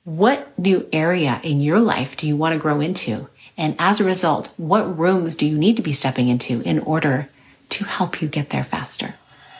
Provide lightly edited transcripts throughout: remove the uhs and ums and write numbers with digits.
What new area in your life do you want to grow into? And as a result, what rooms do you need to be stepping into in order to help you get there faster?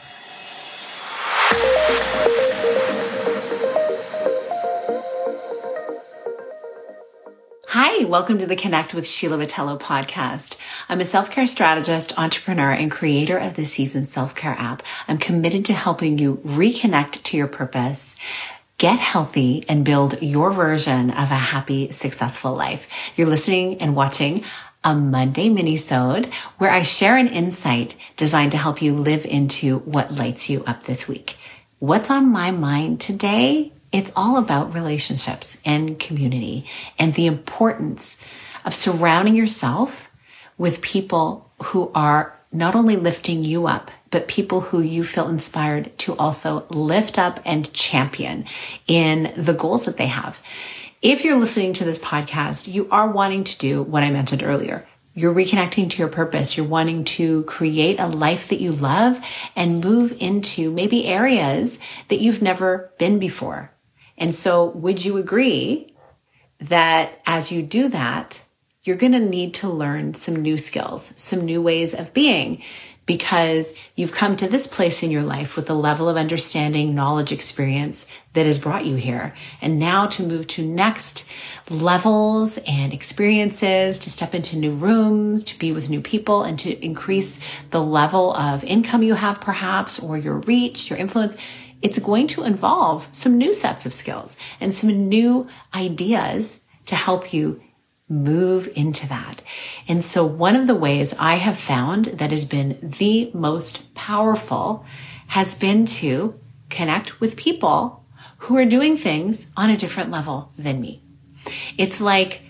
Hi, welcome to the Connect with Sheila Botelho podcast. I'm a self-care strategist, entrepreneur, and creator of the Season Self-Care app. I'm committed to helping you reconnect to your purpose, get healthy, and build your version of a happy, successful life. You're listening and watching a Monday mini-sode where I share an insight designed to help you live into what lights you up this week. What's on my mind today? It's all about relationships and community and the importance of surrounding yourself with people who are not only lifting you up, but people who you feel inspired to also lift up and champion in the goals that they have. If you're listening to this podcast, you are wanting to do what I mentioned earlier. You're reconnecting to your purpose. You're wanting to create a life that you love and move into maybe areas that you've never been before. And so would you agree that as you do that, you're going to need to learn some new skills, some new ways of being, because you've come to this place in your life with a level of understanding, knowledge, experience that has brought you here. And now to move to next levels and experiences, to step into new rooms, to be with new people, and to increase the level of income you have perhaps, or your reach, your influence. It's going to involve some new sets of skills and some new ideas to help you move into that. And so one of the ways I have found that has been the most powerful has been to connect with people who are doing things on a different level than me. It's like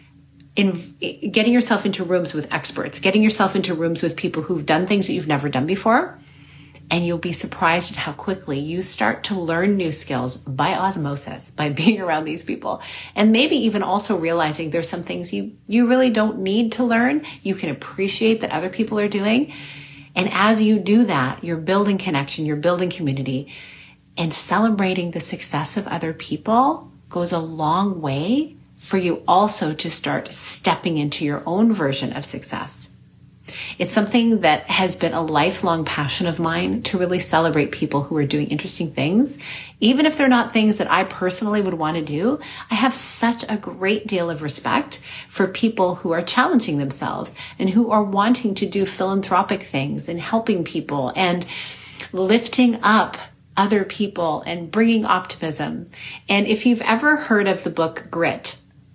getting yourself into rooms with experts, getting yourself into rooms with people who've done things that you've never done before. And you'll be surprised at how quickly you start to learn new skills by osmosis, by being around these people. And maybe even also realizing there's some things you really don't need to learn. You can appreciate that other people are doing. And as you do that, you're building connection, you're building community, and celebrating the success of other people goes a long way for you also to start stepping into your own version of success. It's something that has been a lifelong passion of mine to really celebrate people who are doing interesting things. Even if they're not things that I personally would want to do, I have such a great deal of respect for people who are challenging themselves and who are wanting to do philanthropic things and helping people and lifting up other people and bringing optimism. And if you've ever heard of the book Grit,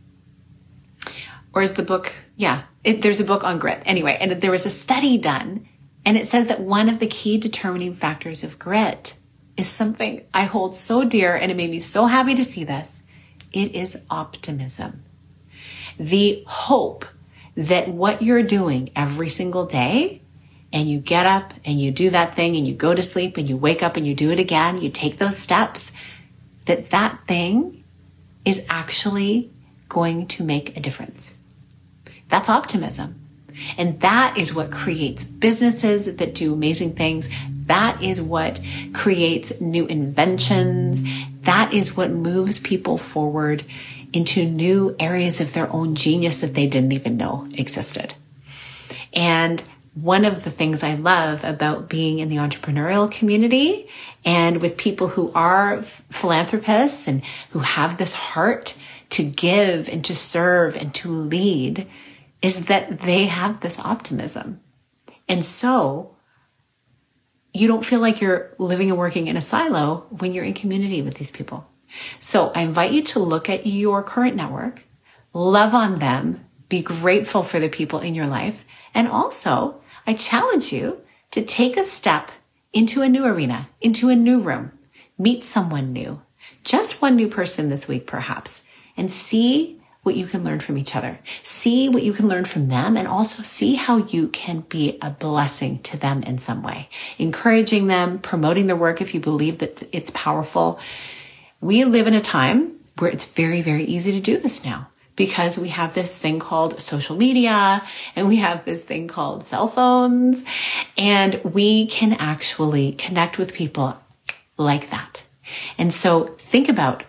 or is the book, there's a book on grit. Anyway, and there was a study done, and it says that one of the key determining factors of grit is something I hold so dear, and it made me so happy to see this. It is optimism. The hope that what you're doing every single day, and you get up and you do that thing and you go to sleep and you wake up and you do it again, you take those steps, that thing is actually going to make a difference. That's optimism. And that is what creates businesses that do amazing things. That is what creates new inventions. That is what moves people forward into new areas of their own genius that they didn't even know existed. And one of the things I love about being in the entrepreneurial community and with people who are philanthropists and who have this heart to give and to serve and to lead is that they have this optimism. And so you don't feel like you're living and working in a silo when you're in community with these people. So I invite you to look at your current network, love on them, be grateful for the people in your life. And also I challenge you to take a step into a new arena, into a new room, meet someone new, just one new person this week, perhaps, and see what you can learn from each other. See what you can learn from them, and also see how you can be a blessing to them in some way. Encouraging them, promoting their work if you believe that it's powerful. We live in a time where it's very, very easy to do this now because we have this thing called social media and we have this thing called cell phones, and we can actually connect with people like that. And so think about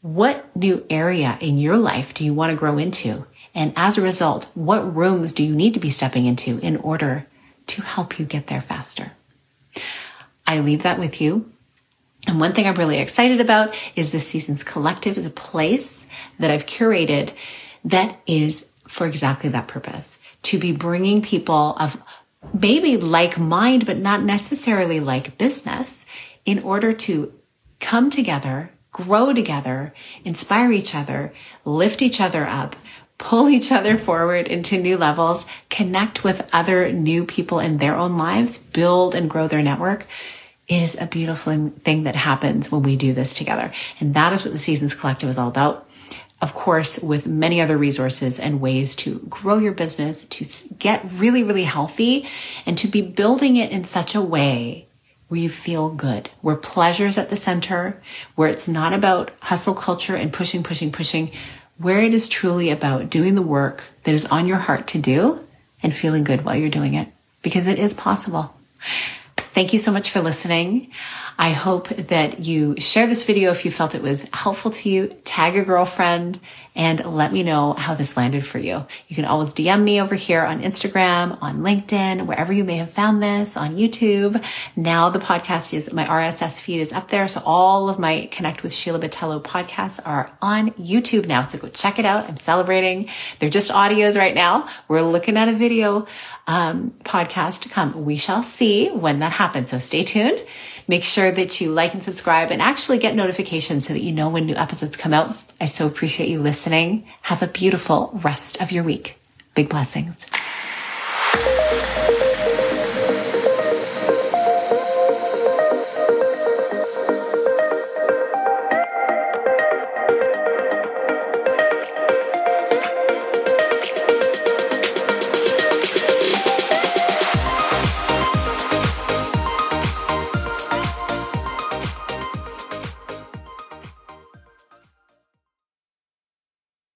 What new area in your life do you want to grow into? And as a result, what rooms do you need to be stepping into in order to help you get there faster? I leave that with you. And one thing I'm really excited about is the Seasons Collective is a place that I've curated that is for exactly that purpose, to be bringing people of maybe like mind, but not necessarily like business, in order to come together, grow together, inspire each other, lift each other up, pull each other forward into new levels, connect with other new people in their own lives, build and grow their network. It is a beautiful thing that happens when we do this together. And that is what the Seasons Collective is all about. Of course, with many other resources and ways to grow your business, to get really, really healthy, and to be building it in such a way where you feel good, where pleasure's at the center, where it's not about hustle culture and pushing, where it is truly about doing the work that is on your heart to do and feeling good while you're doing it, because it is possible. Thank you so much for listening. I hope that you share this video if you felt it was helpful to you. Tag a girlfriend and let me know how this landed for you. You can always DM me over here on Instagram, on LinkedIn, wherever you may have found this, on YouTube. Now the podcast my RSS feed is up there. So all of my Connect with Sheila Botelho podcasts are on YouTube now. So go check it out. I'm celebrating. They're just audios right now. We're looking at a video podcast to come. We shall see when that happens. So stay tuned. Make sure that you like and subscribe and actually get notifications so that you know when new episodes come out. I so appreciate you listening. Have a beautiful rest of your week. Big blessings.